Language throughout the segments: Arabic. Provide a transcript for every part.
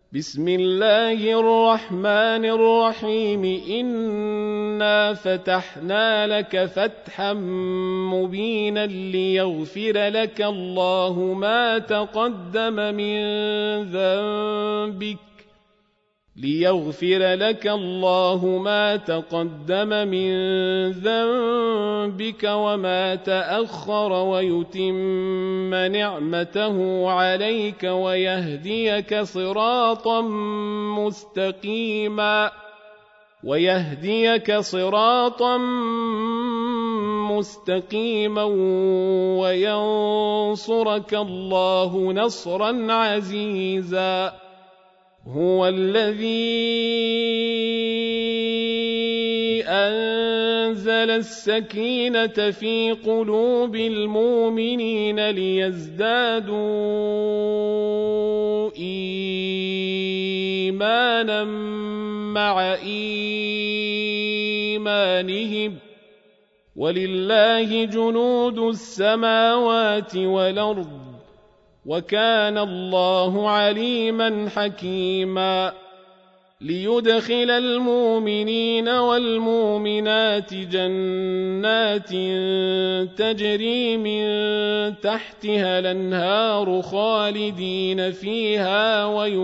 بسم الله الرحمن الرحيم إنا فتحنا لك فتحا مبينا ليغفر لك الله ما تقدم من ذنبك وما تأخر ويتم نعمته عليك ويهديك صراطا مستقيما وينصرك الله نصرا عزيزا هو الذي أنزل السكينة في قلوب المؤمنين ليزدادوا إيمانا مع إيمانهم ولله جنود السماوات والأرض وكان الله عليما حكيما ليدخل المؤمنين والمؤمنات جنات تجري من تحتها الأنهار خالدين فيها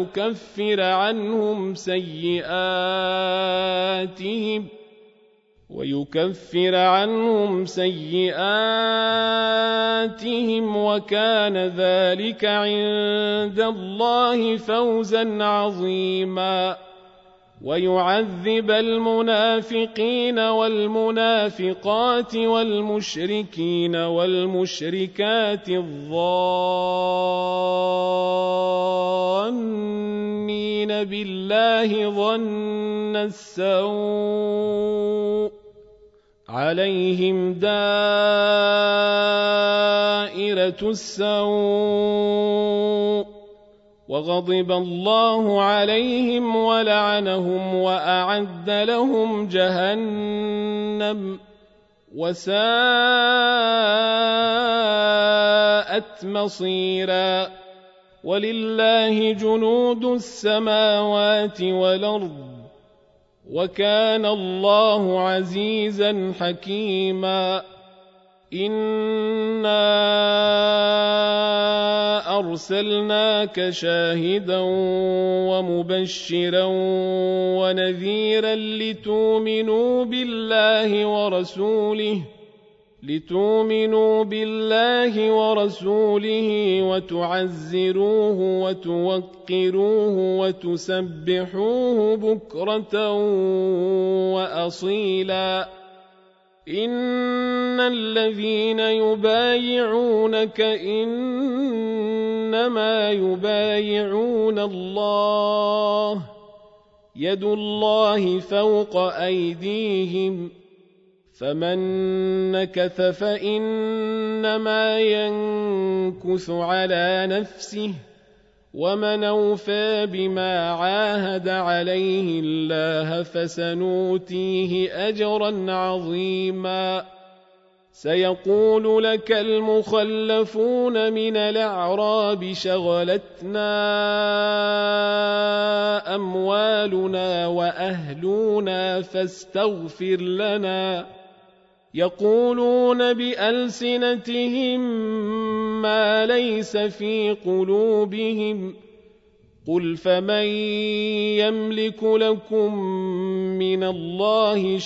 ويكفر عنهم سيئاتهم وكان ذلك عند الله فوزا عظيما ويعذب المنافقين والمنافقات والمشركين والمشركات الظانين بالله ظن السوء عليهم دائرة السوء وغضب الله عليهم ولعنهم وأعد لهم جهنم وساءت مصيرا ولله جنود السماوات والأرض وكان الله عزيزا حكيما إنا أرسلناك شاهدا ومبشرا ونذيرا لتؤمنوا بالله ورسوله وتعزروه وتوقروه وتسبحوه بكرة وأصيلا إن الذين يبايعونك إنما يبايعون الله يد الله فوق أيديهم فمن نكث فإنما ينكث على نفسه ومن أوفى بما عاهد عليه الله فسنؤتيه أجرا عظيما سيقول لك المخلفون من الأعراب شغلتنا أموالنا وأهلنا فاستغفر لنا يقولون بألسنتهم ما ليس في قلوبهم قل فمن يملك لكم من الله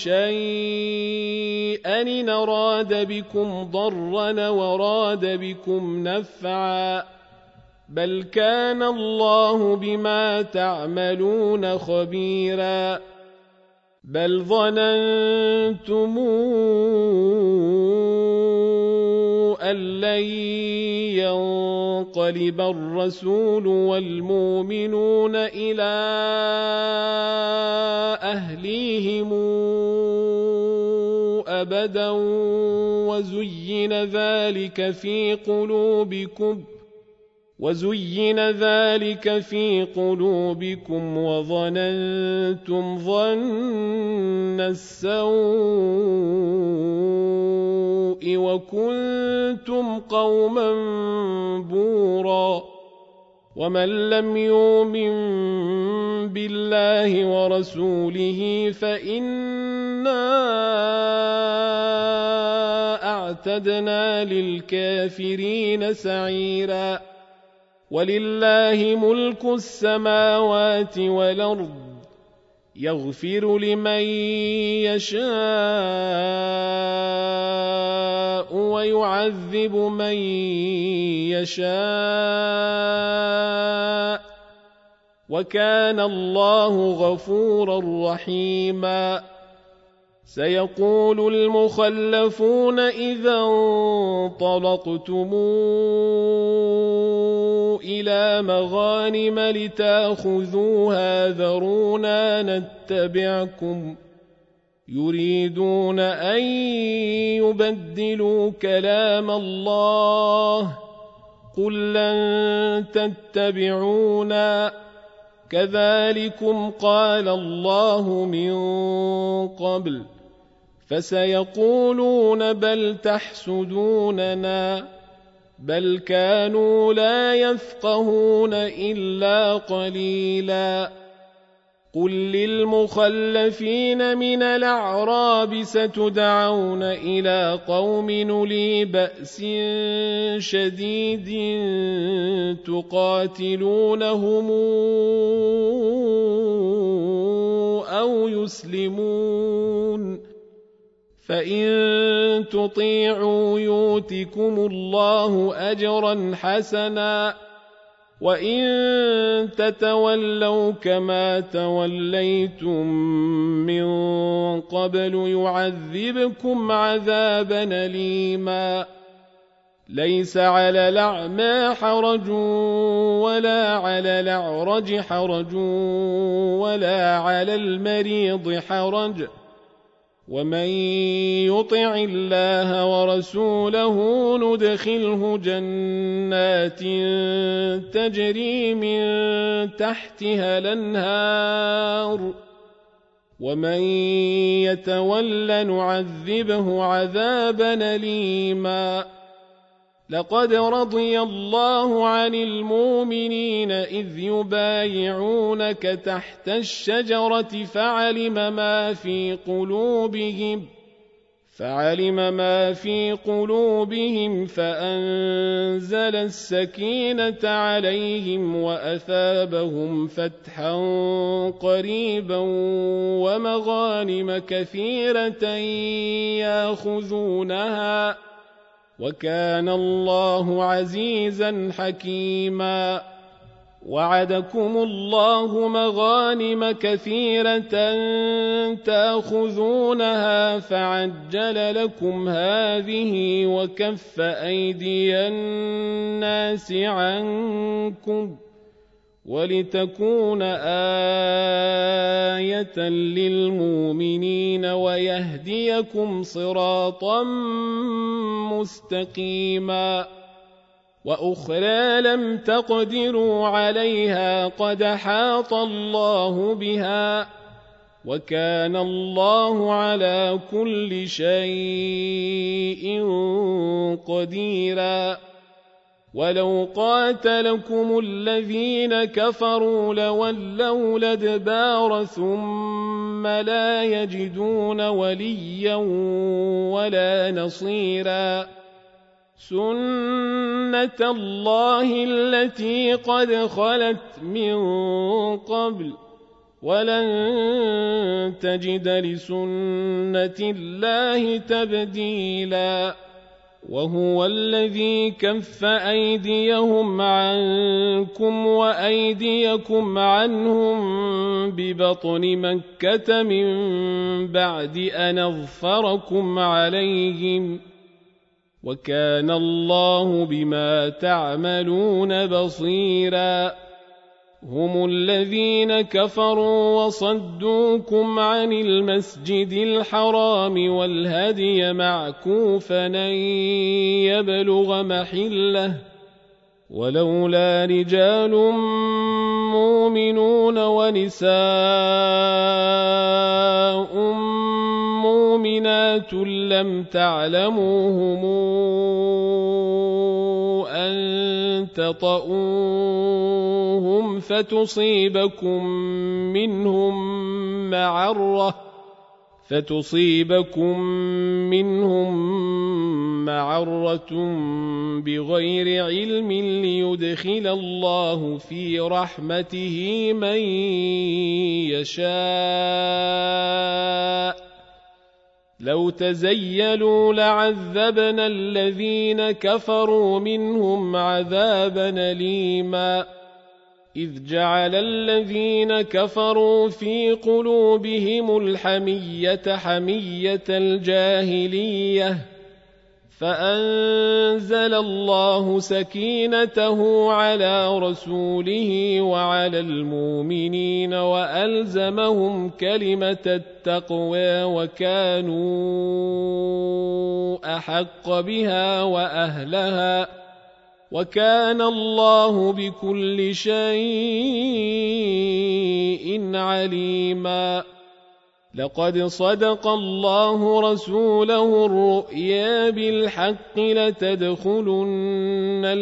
شيئا إن أراد بكم ضرا وراد بكم نفعا بل كان الله بما تعملون خبيرا بل ظننتم أن لن ينقلب الرسول والمؤمنون إلى أهليهم أبدا وزين ذلك في قلوبكم وظننتم ظن السوء وكنتم قوما بورا ومن لم يؤمن بالله ورسوله فإنا أعتدنا للكافرين سعيرا ولله ملك السماوات والأرض يغفر لمن يشاء ويعذب من يشاء وكان الله غفورا رحيما سيقول المخلفون إذا انطلقتم إلى مغانم لتأخذوها ذرونا نتبعكم يريدون أن يبدلوا كلام الله قل لن تتبعونا كذلكم قال الله من قبل فسيقولون بل تحسدوننا بل كانوا لا يفقهون إلا قليلا قل للمخلفين من الأعراب ستدعون إلى قوم أولي بأس شديد تقاتلونهم أو يسلمون فإن تطيعوا يؤتكم الله أجرا حسنا وإن تتولوا كما توليتم من قبل يعذبكم عذابا أليما ليس على الأعمى حرج ولا على الأعرج حرج ولا على المريض حرج ومن يطع الله ورسوله ندخله جنات تجري من تحتها الأنهار ومن يتول نعذبه عذابا أليما لقد رضي الله عن المؤمنين إذ يبايعونك تحت الشجرة فعلم ما في قلوبهم فأنزل السكينة عليهم وأثابهم فتحا قريبا ومغانم كثيرة يأخذونها وكان الله عزيزا حكيما وعدكم الله مغانم كثيرة تأخذونها فعجل لكم هذه وكف أيدي الناس عنكم ولتكون آية للمؤمنين ويهديكم صراطا مستقيما وأخرى لم تقدروا عليها قد حاط الله بها وكان الله على كل شيء قديرا ولو قاتلكم الذين كفروا لولوا الأدبار ثم لا يجدون وليا ولا نصيرا سنة الله التي قد خلت من قبل ولن تجد لسنة الله تبديلا وهو الذي كف أيديهم عنكم وأيديكم عنهم ببطن مكة من بعد أن أظفركم عليهم وكان الله بما تعملون بصيرا هم الذين كفروا وصدوكم عن المسجد الحرام والهدي معكوفا أن يبلغ محله ولولا رجال مؤمنون ونساء مؤمنات لم تعلموهم أن تطؤوهم فتصيبكم منهم معرة بغير علم ليدخل الله في رحمته من يشاء لو تزيلوا لعذبنا الذين كفروا منهم عذابا أليما إذ جعل الذين كفروا في قلوبهم الحمية حمية الجاهلية فأنزل الله سكينته على رسوله وعلى المؤمنين وألزمهم كلمة التقوى وكانوا أحق بها وأهلها وكان الله بكل شيء عليما لقد صدق الله رسوله الرؤيا بالحق لتدخلن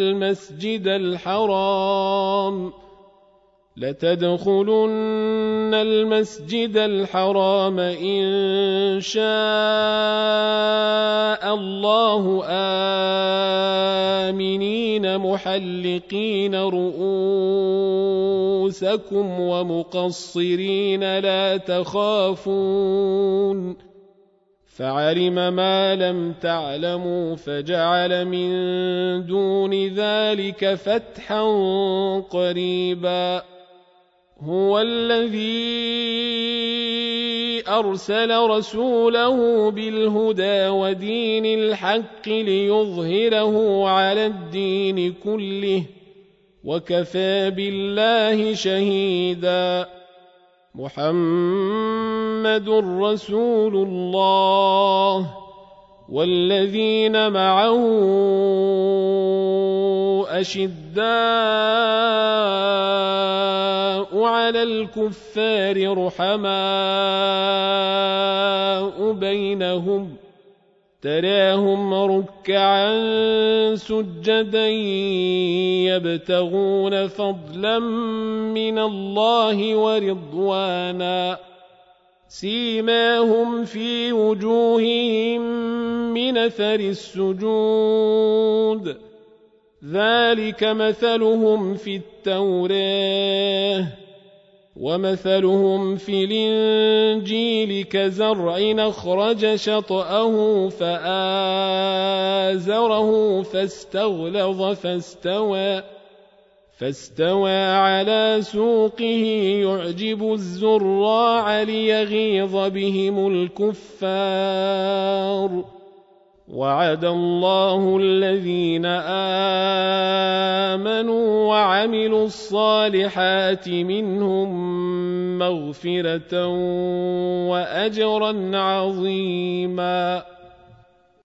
المسجد الحرام إن شاء الله آمنين محلقين رؤوسكم ومقصرين لا تخافون فعلم ما لم تعلموا فجعل من دون ذلك فتحا قريبا هو الذي أرسل رسوله بالهدى ودين الحق ليظهره على الدين كله وكفى بالله شهيدا محمد رسول الله والذين معه أشداء على الكفار رحماء بينهم تراهم ركعا سجدا يبتغون فضلا من الله ورضوانا سيماهم في وجوههم من أثر السجود ذلك مثلهم في التوراة ومثلهم في الإنجيل كزرع أخرج شطأه فآزره فاستغلظ فاستوى على سوقه يعجب الزراع ليغيظ بهم الكفار وعد الله الذين آمنوا وعملوا الصالحات منهم مغفرة وأجرا عظيما